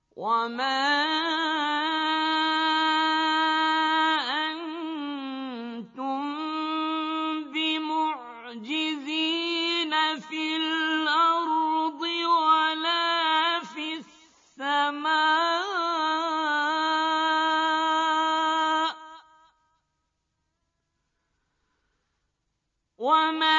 وَمَا أَنتُم بِمُعْجِزِينَ فِي الْأَرْضِ وَلَا فِي السَّمَاءِ ۖ وَمَا